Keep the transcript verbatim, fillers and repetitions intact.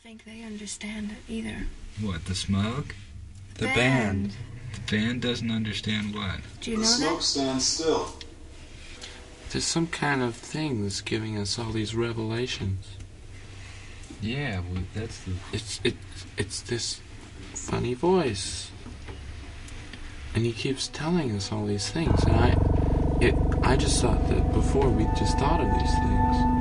think they understand it either. What, the smoke? The band. The band doesn't understand what? Do you The know smoke that? stands still. There's some kind of thing that's giving us all these revelations. Yeah, well, that's the... It's it it's this funny voice, and he keeps telling us all these things. And I, it I just thought that before we just thought of these things.